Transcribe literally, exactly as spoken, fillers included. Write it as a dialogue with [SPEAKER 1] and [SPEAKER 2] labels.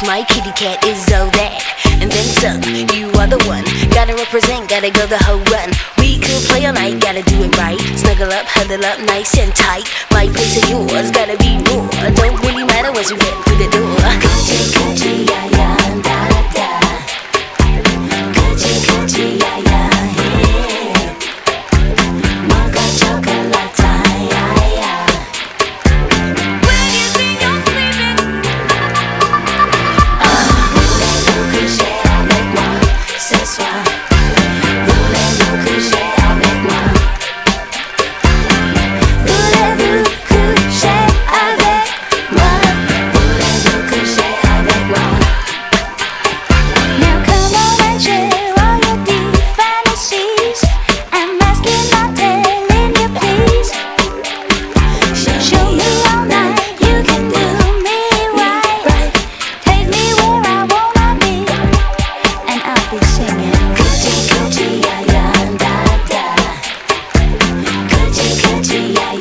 [SPEAKER 1] Cause my kitty cat is all that and then some. You are the one, gotta represent, gotta go the whole run. We could play all night, gotta do it right. Snuggle up, huddle up, nice and tight. My place or yours, gotta be raw. Don't really matter once you get through the door. Coochie, coochie, yeah, yeah, da, da. Coochie, coochie, yeah, yeah, yeah. Mocha chocolate, yeah, yeah. When you think you're sleeping, voulez-vous coucher avec moi ce soir? Voulez-vous coucher avec moi? Voulez-vous coucher avec moi? Voulez-vous coucher avec moi? Now come on and share all your deep fantasies. I'm asking, not telling you, please. Show, show me all night, you can do me right. Take me where I wanna be, and I'll be singing Coochie, coochie, yeah, yeah, da, da. Coochie, coochie, yeah,